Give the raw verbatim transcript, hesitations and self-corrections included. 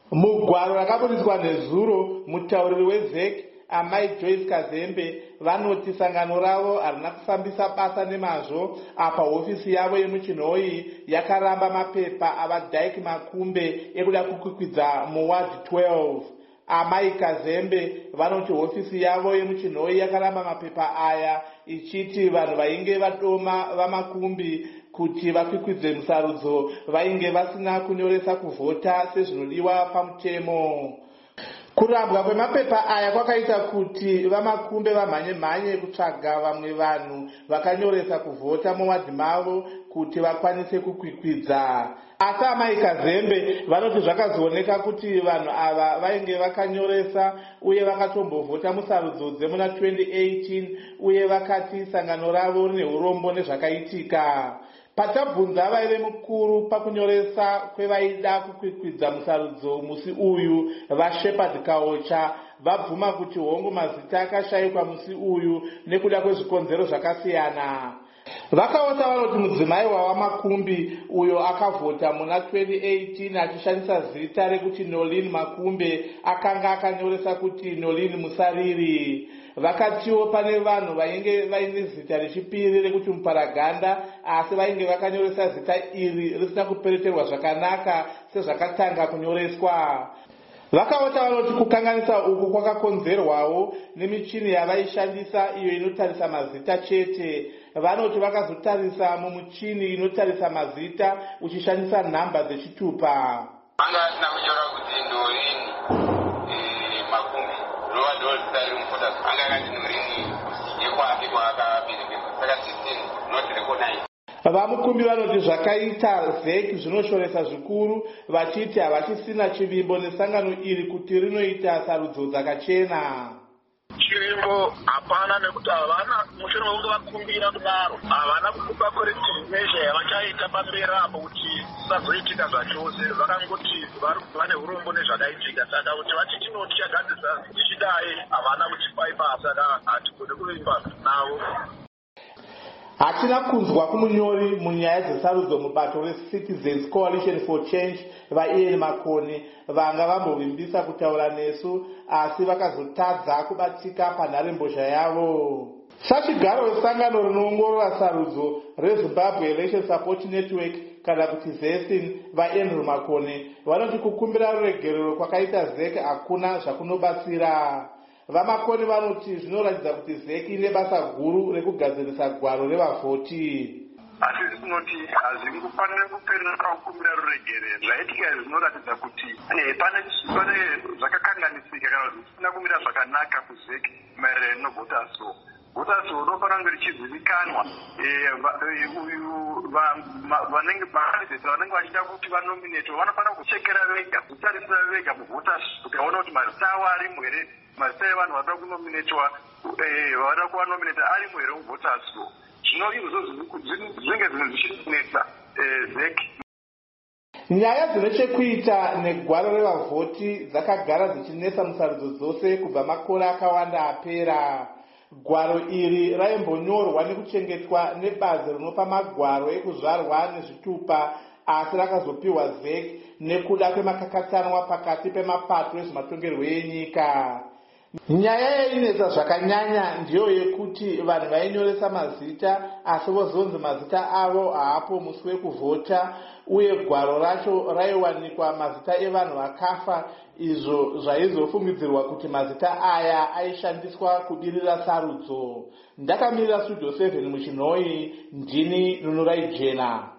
Mugwaro rakaburiswa nezuro, mutauriri weZEC amai Joyce Kazembe vanoti sangano ravo harina kufambisa basa nemazvo apa hofisi yavo yemuchinhoyi yakaramba mapepa avaDyke Makumbe ekuda kukwikwidza muward twelve. Amai Kazembe vanoti hofisi yavo yemuchinhoyi yakaramba mapepa aya ichiti vanhu vainge vadoma vamakumbi kuti vakwikwidze musarudzo vainge vasina kunyoresa kuvhota sezvinodiwa pamutemo. Kurambwa kwemapepa aya kwakaita kuti vamakumbe vamhanye mhanye kutsvaga vamwe vanhu vakanyoresa kuvhota muwadhi mavo kuti vakwanise kukwikwidza. Asi amai Kazembe vanoti zvakazooneka kuti vanhu ava vainge vakanyoresa uye vakatombovhota musarudzo dzemuna twenty eighteen uye vakati sangano ravo rine urombo nezvakaitika. Patabvunza vaive mukuru pakunyoresa kwevaida kukwikwidza musarudzo musi uyu vaShepherd Kaocha vabvuma kuti hongu mazita akashayikwa musi uyu nekuda kwezvikonzero zvakasiyana. Vakaota vanoti mudzimai wawamakumbi uyo akavhota muna twenty eighteen achishandisa zita rekuti Nolin Makumbe akanga akanyoresa kuti Nolin Musariri. Vakatiwo pane vanhu vainge vaine zita rechipiri rekuti Muparaganda asi vainge vakanyoresa zita iri risina kupereterwa zvakanaka sezvakatanga kunyoreswa. Vakaota vanoti kukanganisa uku kwakakonzerwawo nemichini yavaishandisa iyo inotarisa mazita chete. Vanoti vakazotarisa mumuchini inotarisa mazita uchishandisa nhamba dzechitupa. Anga asina kunyora kuti Nolin Makumbe rova ndozita riri mufota anga akati Nolin yekwapi kwaakaberekwa saka system not recognize. Vamukumbi vanoti zvakaita ZEC zvinoshoresa zvikuru vachiti havachisina chivimbo nesangano iri kuti rinoita sarudzo dzakachena. Chivimbo hapana nekuti havana mushure mekunge vakumbira kudaro havana kukupa corrective measure yavachaita pamberi apo kuti sazoitika zvachose. Vakangoti vane urombo nezvakaitika saka kuti vati tinoti chagadzisa tichidai havana kutipai basa saka hatigone kuvimba navo. Hatina kunzwa kumunyori munyaya dzesarudzo mubato reCitizens Coalition for Change vaIan Makoni vanga vambovimbisa kutaura nesu asi vakazotadza kubatika panharembozha yavo. Sachigaro wesangano rinoongorora sarudzo reZimbabwe Election Support Network kana kuti ZESIN vaAndrew Makoni vanoti kukumbira ruregerero kwakaita ZEC hakuna zvakunobatsira. Vamakoni vanoti zvinoratidza kuti ZEC ine basa guru rekugadzirisa gwaro revavhoti. Asi tinoti hazvingofanira kuperera kukumbira ruregerero. Zvaitika zvinoratidza kuti pane pane zvakakanganisika kana zvisina kumira zvakanaka kuZEC maererano nevhotaso. Votaso unofanira kunge richizivikanwa vanenge makandidates vanenge vachida kuti vanominetwe vanofanira kuchekera vega kutarisira vega muvhotaso ukaona kuti mazita avo arimo here, mazita evanhu vanoda kunominetwa vanoda kuvanomineta arimo here muvhotaso. Zvino izvo zvinenge zvinhu zvichinetsa ZEC. Nyaya dzine chekuita negwaro revavhoti dzakagara dzichinetsa musarudzo dzose kubva makore akawanda apera. Gwaro iri raimbonyorwa nekuchengetwa nebazi rinopa magwaro ekuzvarwa nezvitupa asi rakazopiwa ZEC nekuda kwemakakatanwa pakati pemapato ezvematongerwo enyika. Nyaya yainetsa zvakanyanya ndiyo yekuti vanhu vainyoresa mazita asi vozonzi mazita avo haapo musi wekuvhota uye gwaro racho raiwanikwa mazita evanhu vakafa izvo zvaizofungidzirwa kuti mazita aya aishandiswa kudirira sarudzo. Ndakamirira Studio seven muchinhoyi, ndini Nunurai Jena.